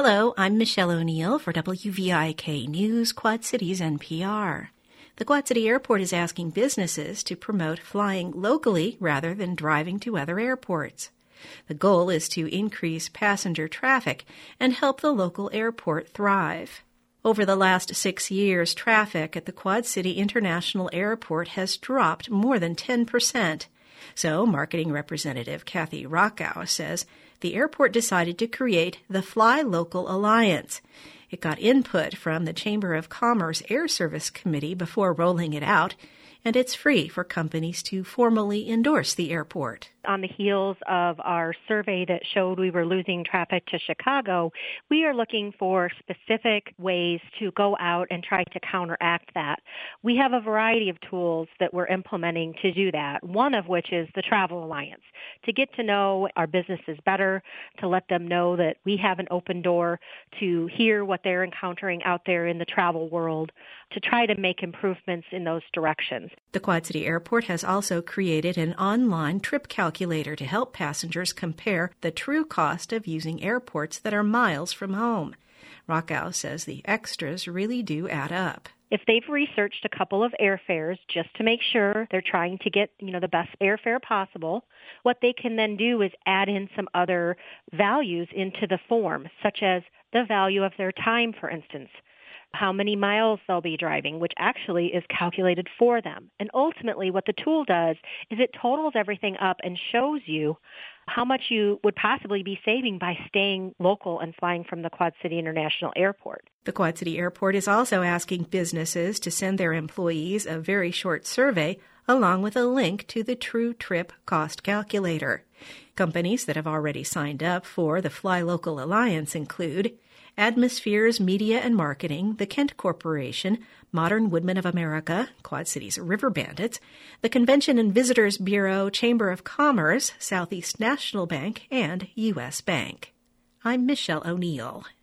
Hello, I'm Michelle O'Neill for WVIK News, Quad Cities NPR. The Quad City Airport is asking businesses to promote flying locally rather than driving to other airports. The goal is to increase passenger traffic and help the local airport thrive. Over the last 6 years, traffic at the Quad City International Airport has dropped more than 10%. So, marketing representative Kathy Rockow says the airport decided to create the Fly Local Alliance. It got input from the Chamber of Commerce Air Service Committee before rolling it out, and it's free for companies to formally endorse the airport. On the heels of our survey that showed we were losing traffic to Chicago, we are looking for specific ways to go out and try to counteract that. We have a variety of tools that we're implementing to do that, one of which is the Travel Alliance, to get to know our businesses better, to let them know that we have an open door to hear what they're encountering out there in the travel world, to try to make improvements in those directions. The Quad City Airport has also created an online trip calculator to help passengers compare the true cost of using airports that are miles from home. Rockow says the extras really do add up. If they've researched a couple of airfares just to make sure they're trying to get, the best airfare possible, what they can then do is add in some other values into the form, such as the value of their time, for instance, how many miles they'll be driving, which actually is calculated for them. And ultimately what the tool does is it totals everything up and shows you how much you would possibly be saving by staying local and flying from the Quad City International Airport. The Quad City Airport is also asking businesses to send their employees a very short survey along with a link to the True Trip Cost Calculator. Companies that have already signed up for the Fly Local Alliance include Atmospheres Media and Marketing, the Kent Corporation, Modern Woodmen of America, Quad Cities River Bandits, the Convention and Visitors Bureau, Chamber of Commerce, Southeast National Bank, and U.S. Bank. I'm Michelle O'Neill.